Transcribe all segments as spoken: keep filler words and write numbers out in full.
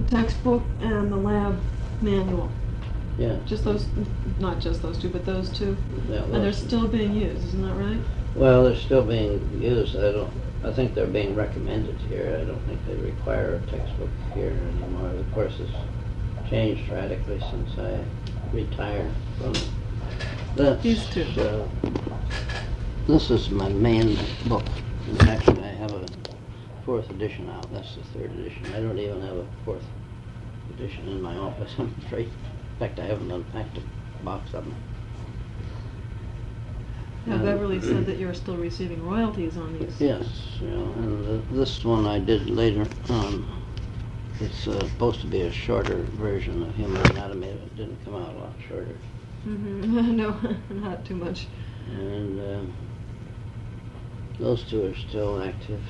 The textbook and the lab manual. Yeah. Just those, not just those two, but those two. That And they're was- still being used, isn't that right? Well, they're still being used. I don't, I think they're being recommended here. I don't think they require a textbook here anymore. The course has changed radically since I retired from it. That's, These two. uh, this is my main book. And actually, I have a fourth edition out. That's the third edition. I don't even have a fourth edition in my office, I'm afraid. In fact, I haven't unpacked a box of them. Now, Um, Beverly said that you're still receiving royalties on these. Yes, you know, and uh, this one I did later on. It's uh, supposed to be a shorter version of Human Anatomy. It didn't come out a lot shorter. Mm-hmm. No, not too much. And uh, those two are still active.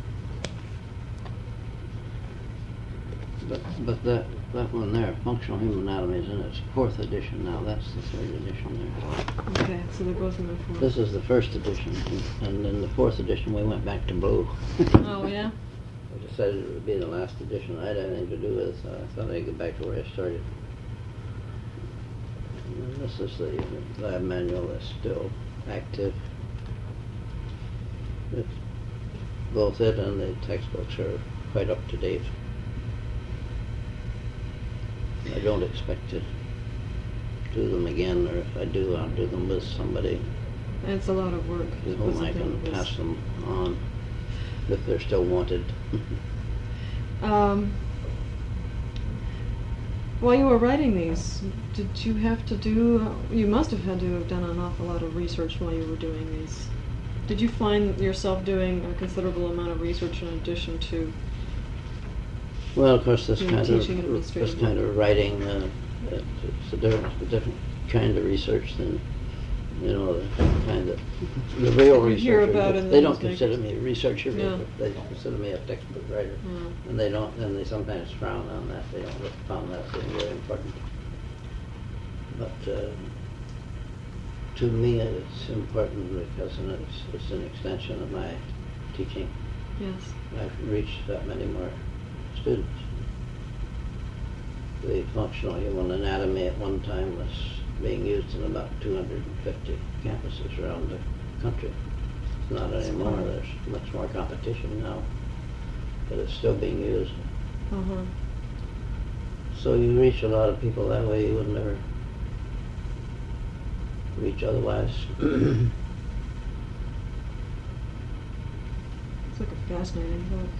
But but that that one there, Functional Human Anatomy, is in its fourth edition now. That's the third edition there. Okay, so they're both in the fourth. This is the first edition, and, and in the fourth edition we went back to blue. Oh, yeah? I decided it would be the last edition I had anything to do with, so I thought I'd get back to where I started. And this is the lab manual that's still active. It's, both it and the textbooks are quite up to date. I don't expect to do them again, or if I do, I'll do them with somebody And it's a lot of work. with It whom wasn't I that can it was- pass them on if they're still wanted. Um, while you were writing these, did you have to do, you must have had to have done an awful lot of research while you were doing these. Did you find yourself doing a considerable amount of research in addition to, Well, of course, this Yeah, kind teaching of administrative this kind of writing, uh, it's it's a different, a different kind of research than, you know, the kind that the real You hear researchers. about in They the don't newspapers. consider me a researcher. Yeah. They consider me a textbook writer, uh, and they don't. And they sometimes frown on that. They don't look upon that as being very important. But uh, to me, it's important because it's it's an extension of my teaching. yes. I've reached that many more students. The functional human anatomy at one time was being used in about two hundred fifty campuses around the country. It's not anymore. There's much more competition now, but it's still being used. Uh-huh. So you reach a lot of people that way you would never reach otherwise. It's like a fascinating book.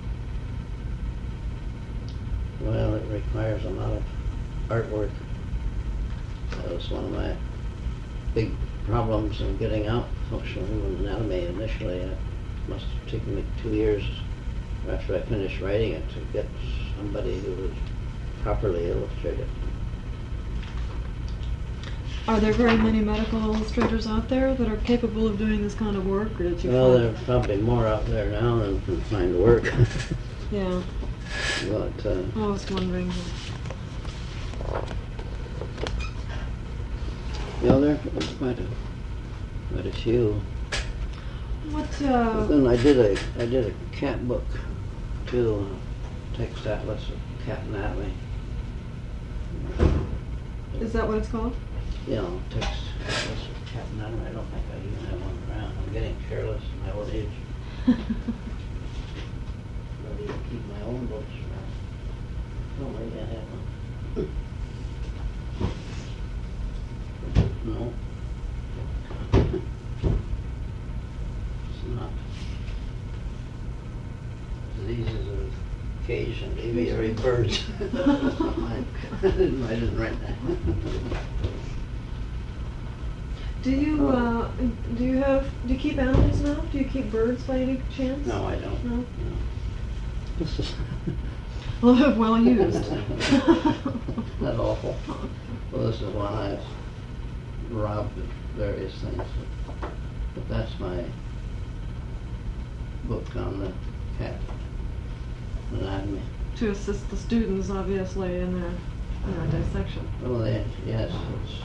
Well, it requires a lot of artwork. That was one of my big problems in getting out functional human anatomy initially. It must have taken me two years after I finished writing it to get somebody who would properly illustrate it. Are there very many medical illustrators out there that are capable of doing this kind of work, or did you Well, find? there's probably more out there now than can find work. Yeah, But uh, I was wondering. yeah, there's quite a quite a few. What, But uh, then I did a I did a cat book too, a text atlas of cat anatomy. is that what it's called? You know, text atlas of cat anatomy. I don't think I even have one around. I'm getting careless in my old age. I don't even keep my own books around. Oh, maybe I have one. No. It's not. Diseases of cage and aviary birds. I didn't, I didn't write that. Do you, uh, do you have, do you keep animals now? Do you keep birds by any chance? No, I don't. No? No. This is Well, well used. that awful. Well, this is one I've robbed of various things. But that's my book on the cat anatomy. To assist the students, obviously, in their, in their dissection. Oh, they, yes, it's,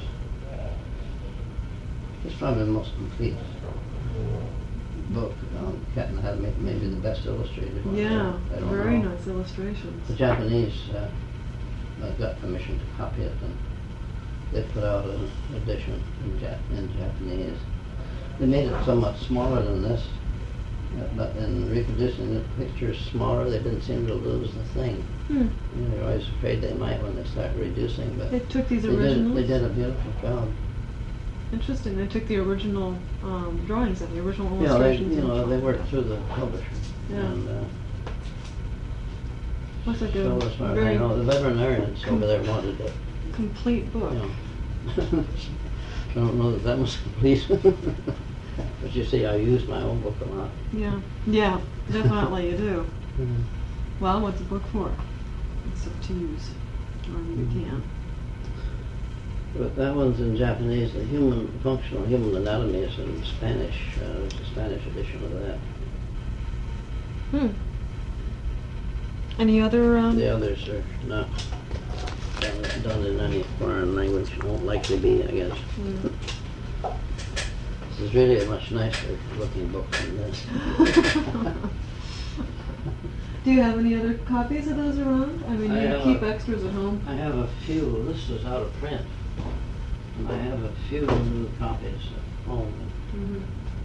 it's probably the most complete book on cat anatomy, maybe the best illustrated one. Yeah, I don't very know. nice illustrations. The Japanese, uh, I got permission to copy it, and they put out an edition in, Jap- in Japanese. They made it somewhat smaller than this, uh, but in reproducing the pictures smaller, they didn't seem to lose the thing. Hmm. You know, you're always afraid they might when they start reducing, but They took these they originals? did, they did a beautiful job. Interesting. They took the original um, drawings and the original Yeah, they, illustrations. you and know, they chopped worked it. through the publisher. Yeah. And, uh, Looks like so a as far as I very know, the veterinarians over there wanted it. complete book. You know. I don't know that that was complete. But you see, I use my own book a lot. Yeah. Yeah, definitely you do. Mhm. Well, what's the book for? It's up to use. Or you Mhm. can. But that one's in Japanese. The human functional human anatomy is in Spanish. Uh, there's a Spanish edition of that. Hmm. Any other? Um, The others are not done- done in any foreign language. Won't likely be, I guess. mm. This is really a much nicer looking book than this. Do you have any other copies of those around? I mean, I you have keep a- extras at home. I have a few. This is out of print. And I have a few new copies at home. Mm-hmm.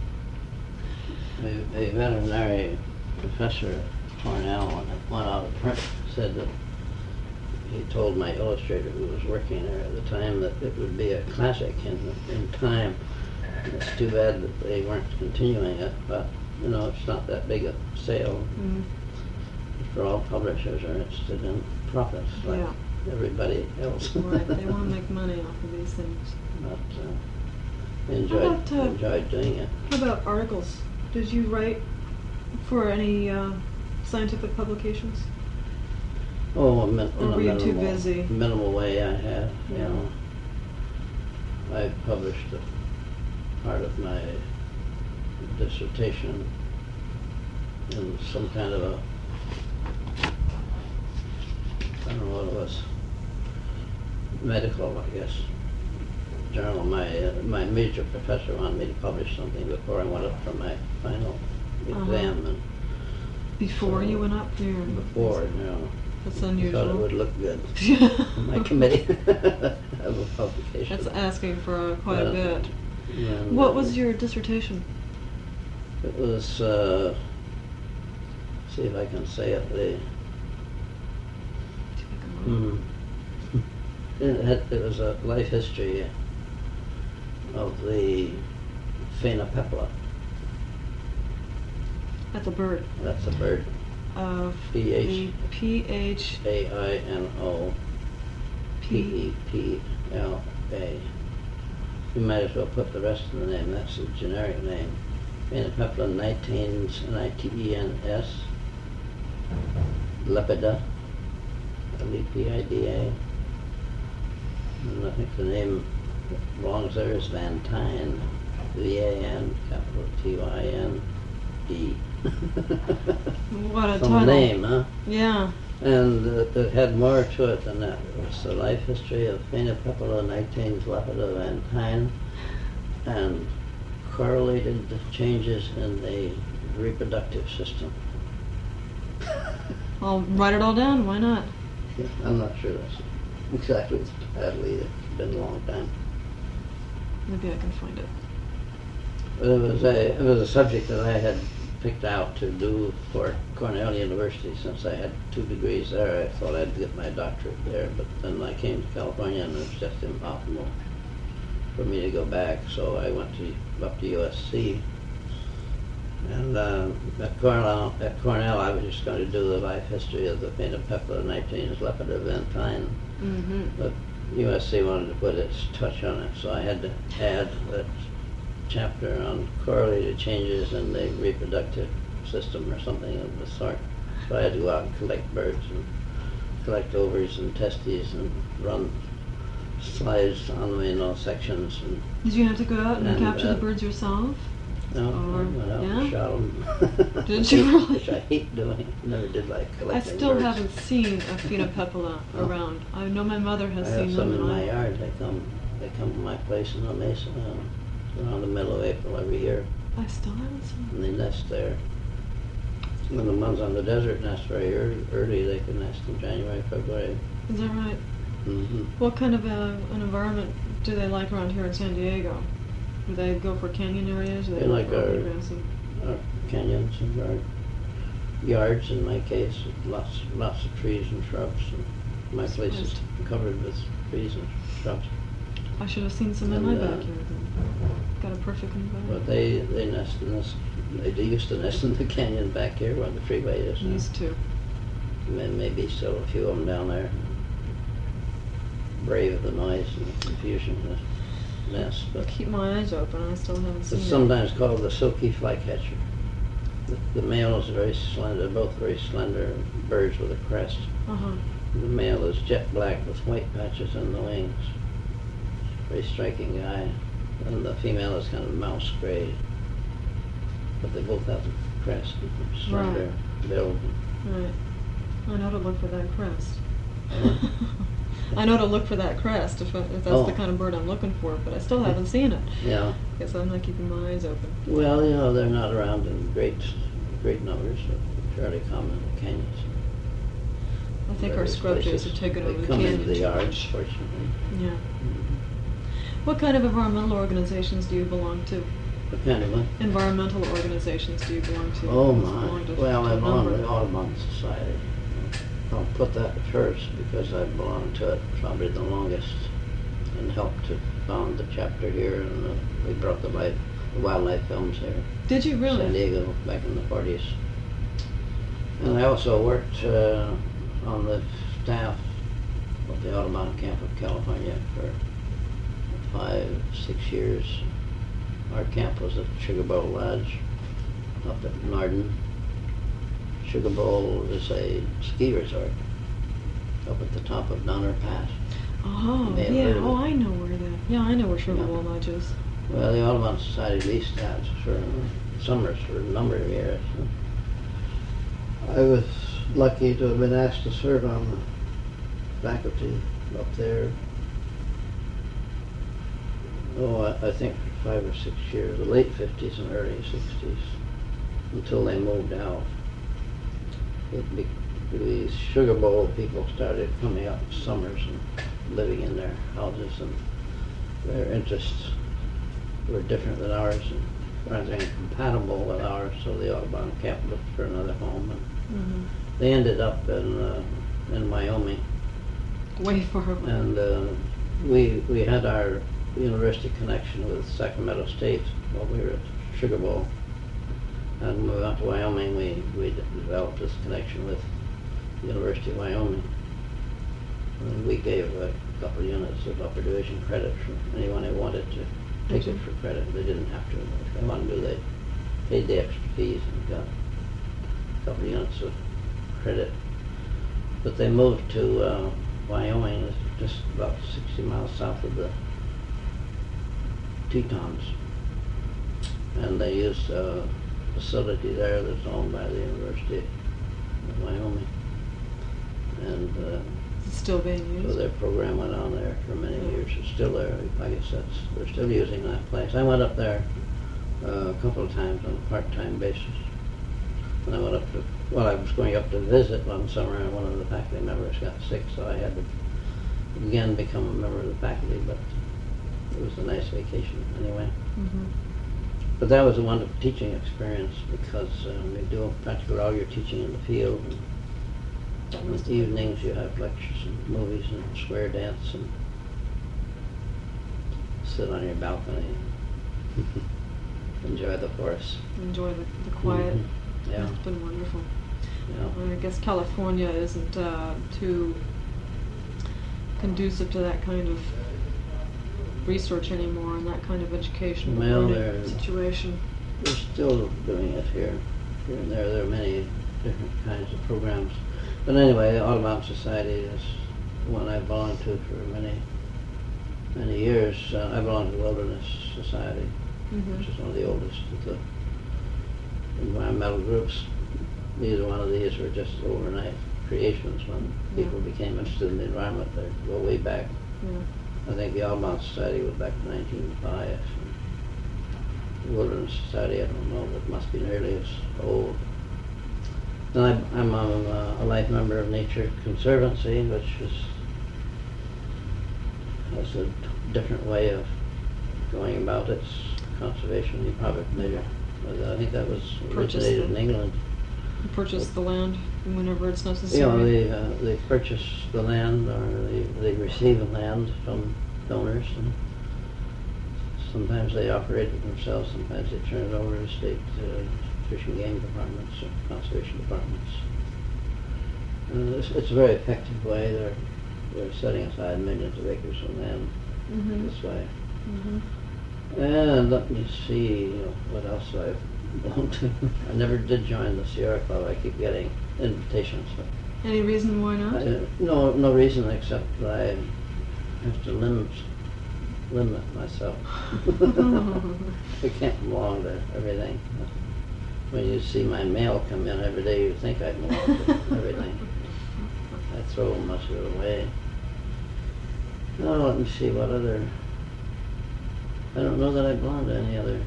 A, a veterinary professor at Cornell, when it went out of print, said that he told my illustrator who was working there at the time that it would be a classic in, in time. And it's too bad that they weren't continuing it, but, you know, it's not that big a sale. Mm-hmm. After all, publishers are interested in profits, like Yeah. everybody else. Right. They want to make money off of these things. But uh, I enjoyed, about, uh, enjoyed doing it. How about articles? Did you write for any uh, scientific publications? Oh, a min- Or in a were you too minimal, busy? minimal way I have, you Yeah. know. I published a part of my dissertation in some kind of a, I don't know what it was, medical, I guess, journal. My, uh, my major professor wanted me to publish something before I went up for my final Uh-huh. exam, and Before So, you went up there? before, you know. That's I unusual. thought it would look good on my committee of a publication. That's asking for uh, quite a Uh, bit. And, What uh, was your dissertation? It was, uh, see if I can say it, the, mm, it, had, it was a life history of the Phainopepla. At the bird. That's a bird. Of P H the P H A I N O P P. E P L A. You might as well put the rest of the name. That's a generic name. Phainopepla nitens, N I T E N S. Lepida, L E P I D A. And I think the name that belongs there is Van Tyne, V A N, capital T Y N E. What a Some title. name, huh? Yeah. And uh, it had more to it than that. It was the life history of Phainopepla nitens lepida Van Tyne, and correlated the changes in the reproductive system. I'll write it all down. Why not? Yeah, I'm not sure that's exactly the title either. It's been a long time. Maybe I can find it. But it was a it was a subject that I had picked out to do for Cornell University. Since I had two degrees there, I thought I'd get my doctorate there. But then I came to California, and it was just impossible for me to go back. So I went to up to U S C. And uh, at Cornell, at Cornell, I was just going to do the life history of the Phainopepla nitens lepida Van Tyne. Mm-hmm. But U S C wanted to put its touch on it, so I had to add that chapter on correlated changes in the reproductive system or something of the sort. So I had to go out and collect birds and collect ovaries and testes and run slides on them in all sections. And Did you have to go out and, And, capture uh, the birds yourself? no, Or- I went out yeah? and shot them. Did you really? Which I hate doing. Never did like I collecting still birds. haven't seen a Phainopepla Oh. around. I know my mother has I have seen some them. in and my I- yard. They come, they come to my place in La Mesa uh, around the middle of April every year, I still haven't seen and they nest there. And the ones on the desert nest very ear- early. They can nest in January, February. Is that right? Mm-hmm. What kind of a, an environment do they like around here in San Diego? Do they go for canyon areas? Do They go like for our- open grassy? Our canyons and our yards, in my case, with lots, lots of trees and shrubs. And my place is Surprised. covered with trees and shrubs. I should have seen some in And, my uh, backyard then. Got a perfect environment. But they, they nest in this, they do used to nest in the canyon back here where the freeway is now. Used to. And maybe still a few of them down there. Brave the noise and the confusion of the nest. I But keep my eyes open. I still haven't seen it's it. sometimes called the silky flycatcher. The, the male is very slender, both very slender birds with a crest. Uh-huh. The male is jet black with white patches on the wings. Very striking guy. And the female is kind of mouse gray. But they both have the crest, slender build. Right. I know to look for that crest. Uh-huh. I know to look for that crest if, I, if that's Oh. the kind of bird I'm looking for, but I still haven't seen it. Yeah. Guess I'm not keeping my eyes open. Well, you know, they're not around in great, great numbers. They're fairly common in the canyons. I think our Various scrub jays places. have taken over They the come canyon into the too yards, much. fortunately. Yeah. Mhm. What kind of environmental organizations do you belong to? What kind of one? Environmental organizations do you belong to? Oh You my! belong to- Well, to I a belong to number. the Audubon Society. I'll put that first because I belonged to it probably the longest and helped to found the chapter here, and uh, we brought the, life, the wildlife films here. Did you really? San Diego back in the forties. And I also worked uh, on the staff of the Audubon Camp of California for five, six years. Our camp was at Sugar Bowl Lodge up at Nardin. Sugar Bowl is a ski resort up at the top of Donner Pass. Oh, May have yeah. heard of Oh, it. I know where that. Yeah, I know where Sugar Yeah. Bowl Lodge is. Well, the Audubon Society leased that for summers for a number of years. I was lucky to have been asked to serve on the faculty up there. Oh, I, I think for five or six years, the late fifties and early sixties, until they moved out. It be, the Sugar Bowl people started coming up summers and living in their houses, and their interests were different than ours and rather incompatible with ours, so the Audubon camp looked for another home. And Mm-hmm. they ended up in uh, in Wyoming, Way far away. and uh, we we had our university connection with Sacramento State while we were at Sugar Bowl, and when we went to Wyoming, we we developed this connection with the University of Wyoming, and we gave a couple of units of upper division credit for anyone who wanted to take it for credit. They didn't have to. If they wanted to, they paid the extra fees and got a couple of units of credit. But they moved to uh, Wyoming, it's just about sixty miles south of the Tetons. And they used a facility there that's owned by the University of Wyoming. And uh, It's still being so used. their program went on there for many years. It's still there. I guess that's, they're still using that place. I went up there uh, a couple of times on a part-time basis. And I went up to, well, I was going up to visit one summer, and one of the faculty members got sick, so I had to again become a member of the faculty, but it was a nice vacation anyway. Mm-hmm. But that was a wonderful teaching experience because um, you do practically all your teaching in the field. And That in must the have been- evenings you have lectures and movies and square dance and sit on your balcony and enjoy the forest. Enjoy the, the quiet. Mhm. Yeah, It's been wonderful. yeah. I guess California isn't uh, too conducive to that kind of research anymore and that kind of education Well, learning they're- situation. We're still doing it here. Here and there, there are many different kinds of programs. But anyway, the Audubon Society is one I belonged to for many, many years. Uh, I belong to the Wilderness Society, Mm-hmm. which is one of the oldest of the environmental groups. Neither one of these were just overnight creations when Yeah. people became interested in the environment. They go way back. Yeah. I think the Audubon Society was back in nineteen oh five. The Wilderness Society, I don't know, but it must be nearly as old. And I'm, I'm a, a life member of Nature Conservancy, which is has a different way of going about its conservation. You probably familiar with that. I think that was Purchase originated the- in England. You purchase the land whenever it's You necessary. know, they, uh, they purchase the land, or they, they receive the land from donors, and sometimes they operate it themselves, sometimes they turn it over to state uh, fish and game departments or conservation departments. And it's, it's a very effective way. They're, they're setting aside millions of acres of land Mhm. this way. Mhm. And let me see, you know, what else I belong to. I never did join the Sierra Club. I keep getting invitations. But Any reason why not? I, no, no reason except that I have to limit, limit myself. I can't belong to everything. When you see my mail come in every day, you think I belong to everything. I throw much of it away. Now, let me see what other. I don't know that I belong to any other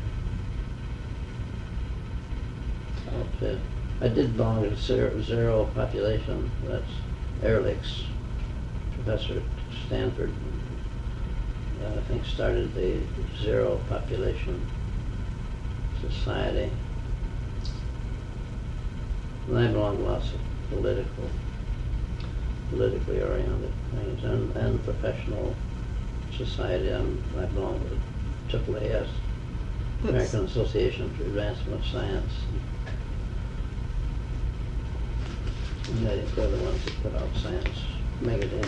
outfit. I did belong to zero, zero population. That's Ehrlich's professor at Stanford. Uh, I think started the Zero Population Society. And I belong to lots of political, politically oriented things, and, and professional society. I'm, I belong to triple A S, That's- American Association for Advancement of Science. And they, they're the ones that put out Science magazine.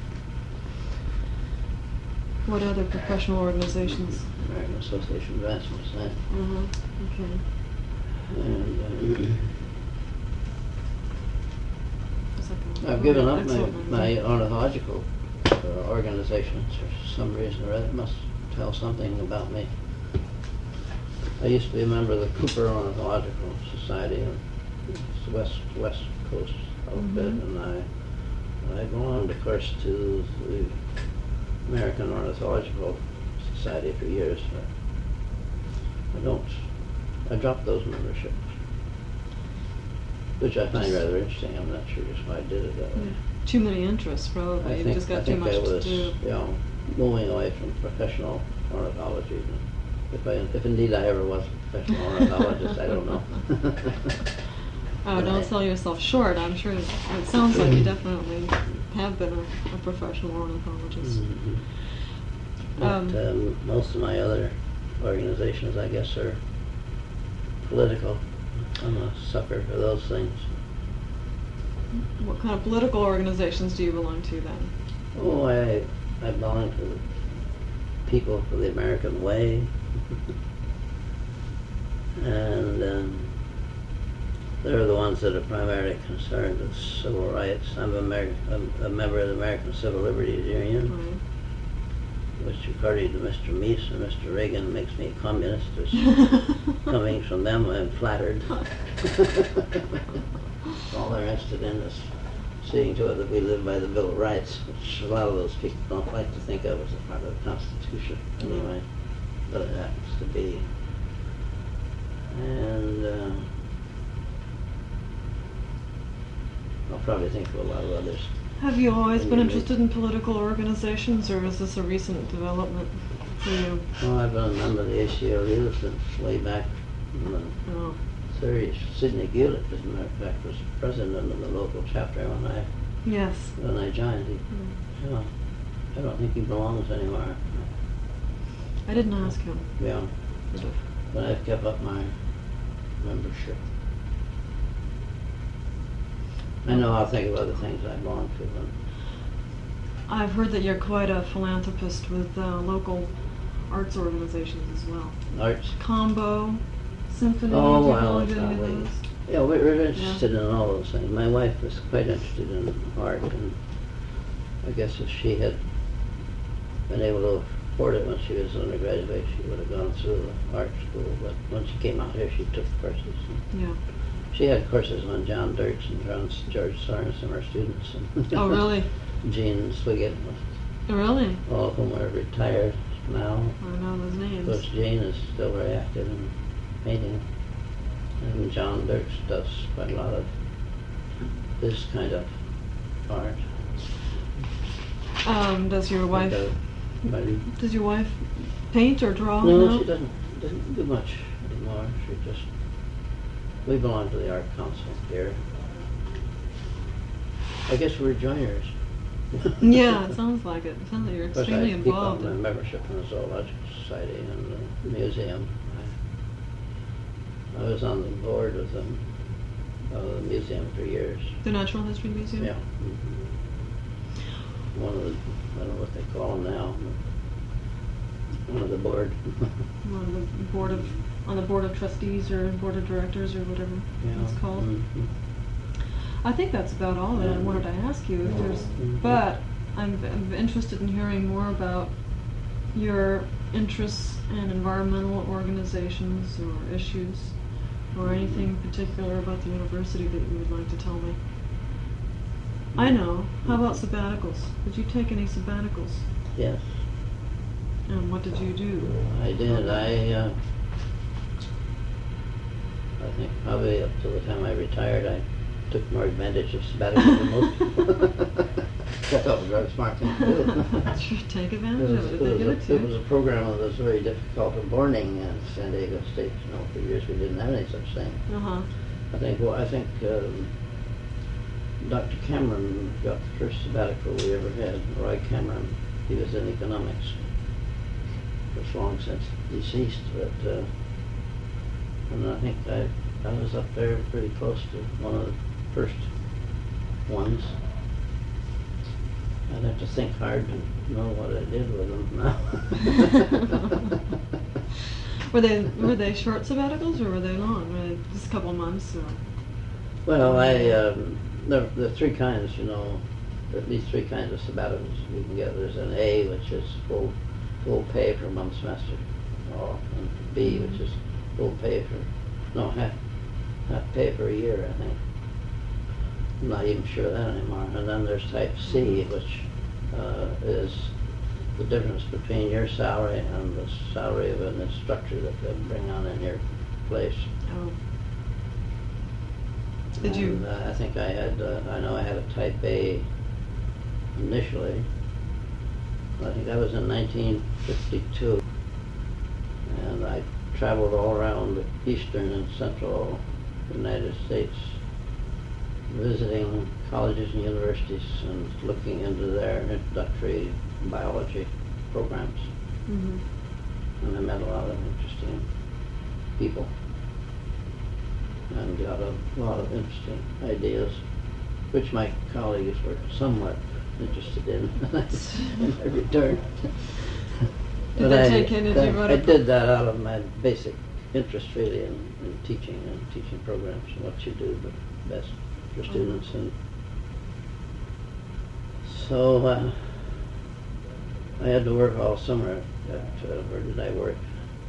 What other professional organizations? American Association of Advancement of Science. Uh-huh. Okay. And uh, It's like a I've given up my, excellent my magazine. ornithological uh, organizations for some reason or other. It must tell something about me. I used to be a member of the Cooper Ornithological Society, and it's the west west coast outfit, Mhm. and I I belonged, of course, to the American Ornithological Society for years. But I don't. I dropped those memberships, which I find rather interesting. I'm not sure just why I did it that way. Yeah. Too many interests, probably. I You think, just got I too think much I was, to do. you know, moving away from professional ornithology. If I, if indeed I ever was a professional ornithologist, I don't know. Oh, But don't I- sell yourself short. I'm sure it sounds like you definitely have been a, a professional ornithologist. Mhm. But Um, um, most of my other organizations, I guess, are political. I'm a sucker for those things. What kind of political organizations do you belong to then? Oh, I I belong to the People for the American Way, and um, they're the ones that are primarily concerned with civil rights. I'm a, Amer- a, a member of the American Civil Liberties Union, Right. which, according to Mister Meese and Mister Reagan, makes me a communist. Which, coming from them, I'm flattered. All they're interested in is seeing to it that we live by the Bill of Rights, which a lot of those people don't like to think of as a part of the Constitution, anyway. But it happens to be. And uh, I'll probably think of a lot of others. Have you always been Maybe. interested in political organizations, or is this a recent development for you? Well, I've been a member of the A C L U since way back in the Oh, thirties. Sidney Gillett, as a matter of fact, was president of the local chapter when I yes. when I joined. He, Mm. you know, I don't think he belongs anywhere. I didn't ask him. Yeah, but I've kept up my membership. I know I'll think of other things I belong to. But I've heard that you're quite a philanthropist with uh, local arts organizations as well. arts. Combo, symphony, Oh, do you well, belong to any of probably. those? Yeah, we're, we're interested in all those things. My wife was quite interested in art, and I guess if she had been able to afford it when she was an undergraduate, she would have gone through the art school. But when she came out here, she took courses. And Yeah. she had courses on John Dirks and John, George Sorensen, our students. And Oh, really? Gene Swiggett, Really? all of whom are retired now. I know those Of names. course, Gene is still very active in painting. And John Dirks does quite a lot of this kind of art. Um, does your wife Like a- pardon? does your wife paint or draw? No, she doesn't, doesn't do much anymore. She just, we belong to the art council here. I guess we're joiners. Yeah, it sounds like it. It sounds like you're Of course, I extremely keep involved. up my membership in the Zoological Society and the museum. I, I was on the board of the, of the museum for years. The Natural History Museum? Yeah. Mhm. One of the, I don't know what they call them now, but one of the board. On the board of on the board of trustees or board of directors or whatever Yeah. it's called. Mhm. I think that's about all that I wanted to ask you. If there's, Mhm. but I'm, I'm interested in hearing more about your interests in environmental organizations or issues, or anything particular about the university that you would like to tell me. I know. How about sabbaticals? Did you take any sabbaticals? Yes, And what did you do? I did. I, uh, I think probably up to the time I retired, I took more advantage of sabbatical than most people. I thought it was a very smart thing to do. Sure, take It advantage was, of it. it, They was give a, it to it was you. a program that was very difficult of learning in San Diego State. You know, for years we didn't have any such thing. Uh-huh. I think, well, I think um, Doctor Cameron got the first sabbatical we ever had. Roy Cameron, he was in economics. Was long since deceased, but uh, and I think I I was up there pretty close to one of the first ones. I'd have to think hard to know what I did with them now. Were they were they short sabbaticals or were they long? Were they just a couple months? Or? Well, I um, there, there are three kinds, you know, at least three kinds of sabbaticals you can get. There's an A, which is full full pay for one semester, or and B, which is full pay for no half half pay for a year, I think. I'm not even sure of that anymore. And then there's type C, which uh, is the difference between your salary and the salary of an instructor that they bring on in your place. Oh. Did you? And, uh, I think I had, uh, I know I had a type A initially. I think that was in nineteen fifty-two. And I traveled all around the eastern and central United States, visiting colleges and universities and looking into their introductory biology programs. Mm-hmm. And I met a lot of interesting people and got a lot of interesting ideas, which my colleagues were somewhat interested in when I returned. Did But they I, take in? Did you I, write I a- did that out of my basic interest really in, in teaching and teaching programs and what you do the best for Mhm. students. And so uh, I had to work all summer at, uh, where did I work?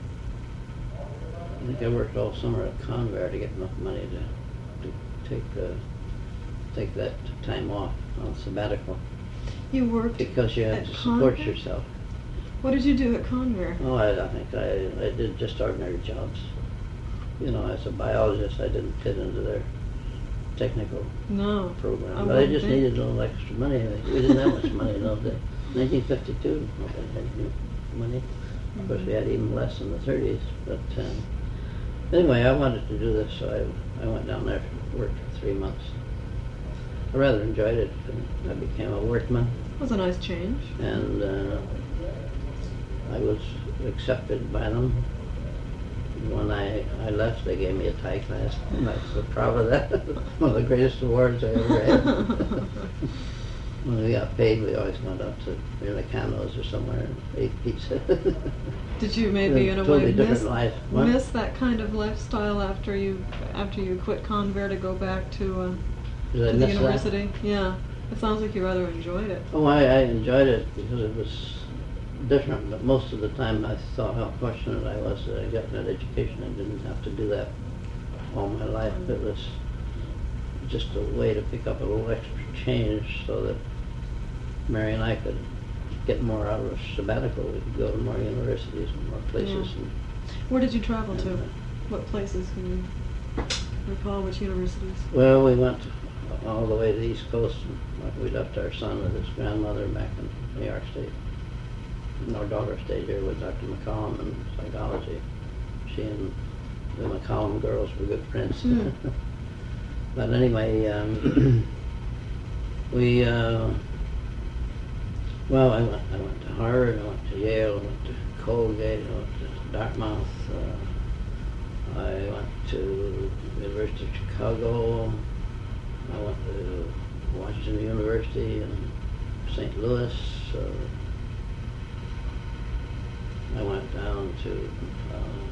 I think I worked all summer at Convair to get enough money to, to take uh, take that time off on sabbatical, You worked. because you have At to support Convair? yourself. What did you do at Convair? Oh, I, I think I, I did just ordinary jobs. You know, as a biologist, I didn't fit into their technical No. program, I but I wouldn't just think. needed a little extra money. We didn't have much money in those days. nineteen fifty-two, nobody had any money. Of course, we had even less in the thirties. But um, anyway, I wanted to do this, so I, I went down there and worked for three months. I rather enjoyed it. I became a workman, It was a nice change. and uh, I was accepted by them. When I, I left, they gave me a tie class, and I was so proud of that. One of the greatest awards I ever had. When we got paid, we always went up to Rilacanos or somewhere and ate pizza. Did you maybe in a Totally way different miss, life. What? miss that kind of lifestyle after you after you quit Convair to go back to uh, Did I to the miss that? university? Yeah. It sounds like you rather enjoyed it. Oh, I, I enjoyed it because it was different, but most of the time I thought how fortunate I was that I got that education and didn't have to do that all my life. It was just a way to pick up a little extra change so that Mary and I could get more out of a sabbatical. We could go to more universities and more places. Yeah. And, Where did you travel to? and, uh, What places can you recall? Which universities? well, we went all the way to the East Coast. And we left our son with his grandmother back in New York State. And our daughter stayed here with Doctor McCollum in psychology. She and the McCollum girls were good friends. Mm. But anyway, um, we, uh, well, I went, I went to Harvard, I went to Yale, I went to Colgate, I went to Dartmouth, uh, I went to the University of Chicago, I went to Washington University in Saint Louis, uh, I went down to uh,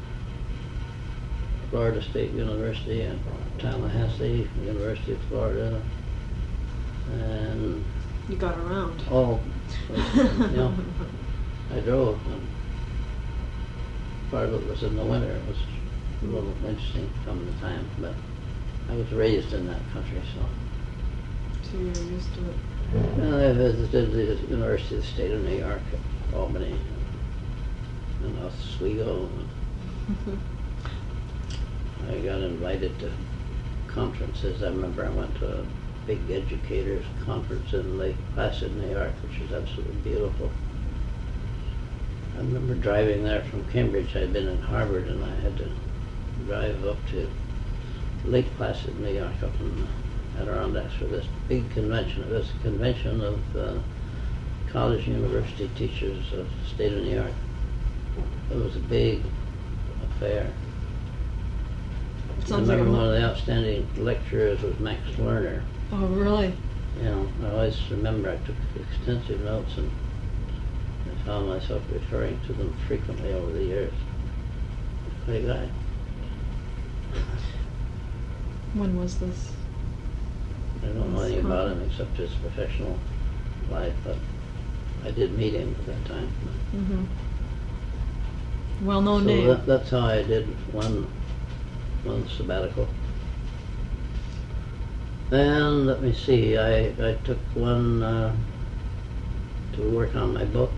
Florida State University in Tallahassee, University of Florida, and You got around. all, you know, I drove, and part of it was in the winter. It was a little interesting from the time, but I was raised in that country, so. So you were used to it. And I visited the University of the State of New York at Albany, and Oswego. And I got invited to conferences. I remember I went to a big educators conference in Lake Placid, New York, which is absolutely beautiful. I remember driving there from Cambridge. I'd been in Harvard, and I had to drive up to Lake Placid, New York, up in the Adirondacks for this big convention. It was a convention of uh, college and university teachers of the state of New York. It was a big affair. It I sounds like remember a one mo- of the outstanding lecturers was Max Lerner. Oh, really? You know, I always remember I took extensive notes, and I found myself referring to them frequently over the years. Great guy. When was this? I don't know anything about him except his professional life, but I did meet him at that time. Mm-hmm. Well-known So name. that, that's how I did one, one sabbatical. And let me see, I, I took one uh, to work on my book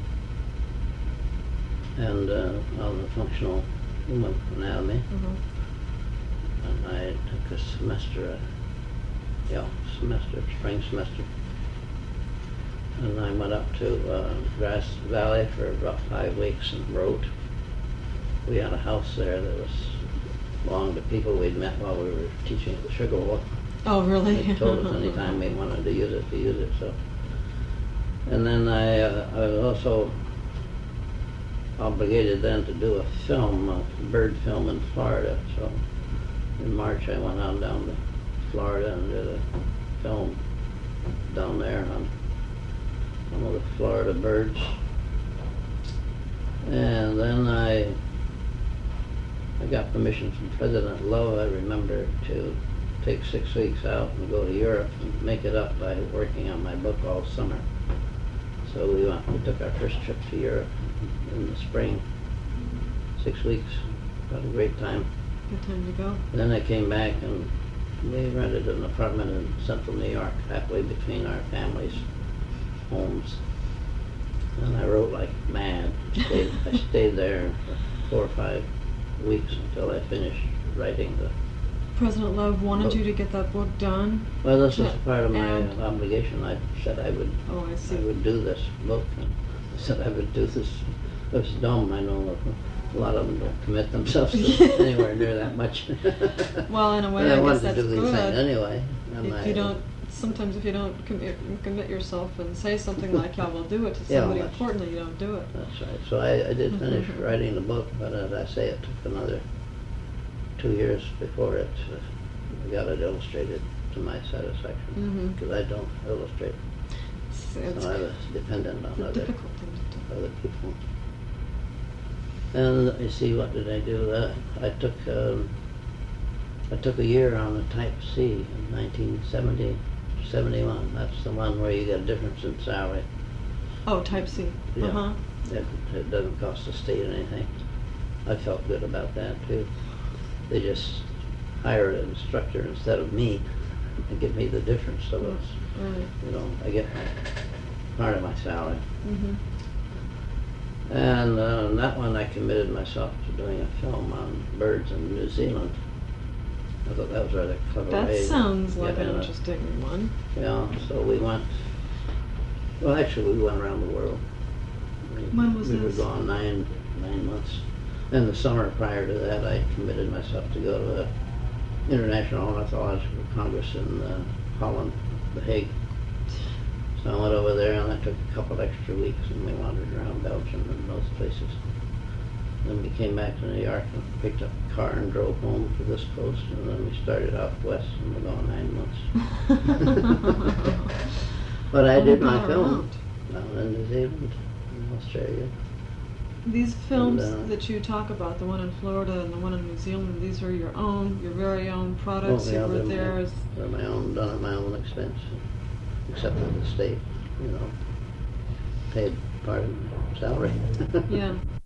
and uh, on the functional human anatomy. Mhm. And I took a semester, uh, yeah, semester, spring semester. And I went up to uh, Grass Valley for about five weeks and wrote. We had a house there that was belonged to people we'd met while we were teaching at the Sugar Bowl. Oh, really? They told us anytime we wanted to use it, to use it. So, and then I, uh, I was also obligated then to do a film, a bird film in Florida. So, in March I went on down to Florida and did a film down there on some of the Florida birds. And then I, I got permission from President Lowe, I remember, to take six weeks out and go to Europe and make it up by working on my book all summer. So we went, we took our first trip to Europe in the spring, six weeks, had a great time. Good time to go. Then I came back and we rented an apartment in central New York, halfway between our families' homes. And I wrote like mad. Stayed, I stayed there for four or five weeks until I finished writing the. President Love wanted Book. you to get that book done. Well, this was Yeah, part of my and- obligation. I said I would. Oh, I see. I would do this book. And I said I would do this. It was dumb. I know a lot of them don't commit themselves to anywhere near that much. Well, in a way, But I, I wanted guess that's to do these things good. anyway. And If I, you don't, sometimes if you don't commit, commit yourself and say something like, "I will do it" to Yeah, somebody that's- important, you don't do it. That's right. So I, I did finish Mhm. writing the book, but as I say, it took another two years before it uh, got it illustrated to my satisfaction. Mhm. Because I don't illustrate, It's, it's so I was dependent on a other difficult thing to do. other people. And let me see, what did I do? Uh, I took um, I took a year on the Type C in nineteen seventy, seventy-one. That's the one where you get a difference in salary. Oh, Type C. Yeah. Uh huh. It, it doesn't cost the state anything. I felt good about that too. They just hired an instructor instead of me and give me the difference. So it's, Right. you know, I get my, part of my salary. Mhm. And uh, that one I committed myself to doing a film on birds in New Zealand. I thought that was rather clever That way to sounds like get an in it. interesting one. Yeah, so we went, well, actually, we went around the world. We, When was we this? were gone nine, nine months. In the summer prior to that, I committed myself to go to the International Ornithological Congress in uh, Holland, The Hague. So I went over there, and that took a couple extra weeks, and we wandered around Belgium and those places. Then we came back to New York and picked up a car and drove home to this coast, and then we started out west and we're gone nine months. But I Well, did we my got film around. down in New Zealand, in Australia. These films And, uh, that you talk about, the one in Florida and the one in New Zealand, these are your own, your very own products. Oh, yeah, you were they're there my, as they're my own, done at my own expense, except that the state, you know, paid part of my salary. yeah.